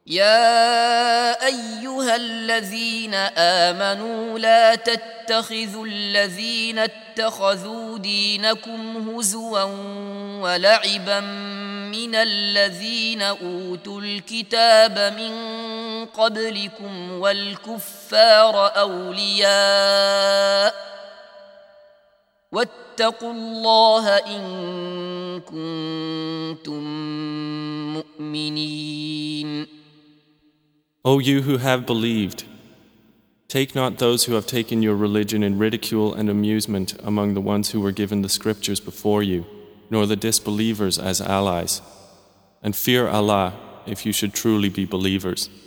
يا أيها الذين آمنوا لا تتخذوا الذين اتخذوا دينكم هزوا ولعبا من الذين أوتوا الكتاب من قبلكم والكفار أولياء واتقوا الله إن كنتم مؤمنين. O you who have believed, take not those who have taken your religion in ridicule and amusement among the ones who were given the scriptures before you, nor the disbelievers as allies. And fear Allah if you should truly be believers.